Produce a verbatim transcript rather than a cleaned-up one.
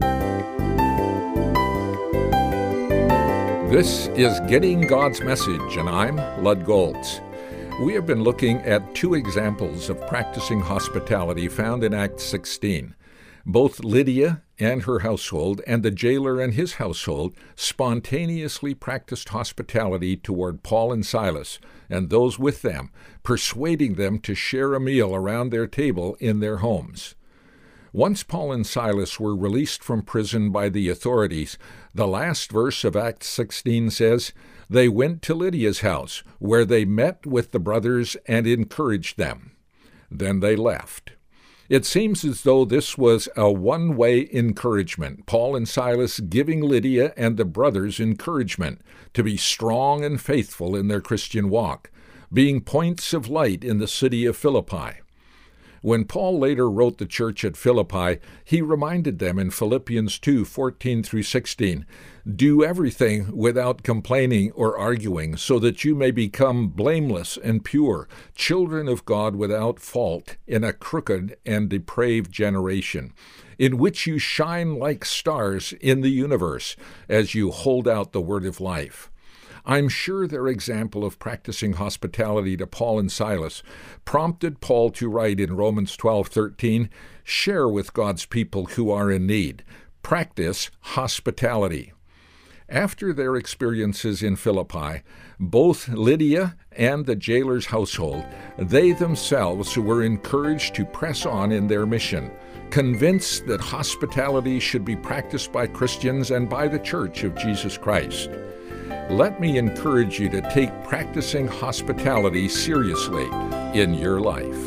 This is Getting God's Message, and I'm Lud Goltz. We have been looking at two examples of practicing hospitality found in Acts sixteen. Both Lydia and her household and the jailer and his household spontaneously practiced hospitality toward Paul and Silas and those with them, persuading them to share a meal around their table in their homes. Once Paul and Silas were released from prison by the authorities, the last verse of Acts sixteen says, "They went to Lydia's house, where they met with the brothers and encouraged them. Then they left." It seems as though this was a one-way encouragement, Paul and Silas giving Lydia and the brothers encouragement to be strong and faithful in their Christian walk, being points of light in the city of Philippi. When Paul later wrote the church at Philippi, he reminded them in Philippians two, fourteen through sixteen, "Do everything without complaining or arguing, so that you may become blameless and pure, children of God without fault in a crooked and depraved generation, in which you shine like stars in the universe as you hold out the word of life." I'm sure their example of practicing hospitality to Paul and Silas prompted Paul to write in Romans twelve thirteen, "Share with God's people who are in need. Practice hospitality." After their experiences in Philippi, both Lydia and the jailer's household, they themselves were encouraged to press on in their mission, convinced that hospitality should be practiced by Christians and by the Church of Jesus Christ. Let me encourage you to take practicing hospitality seriously in your life.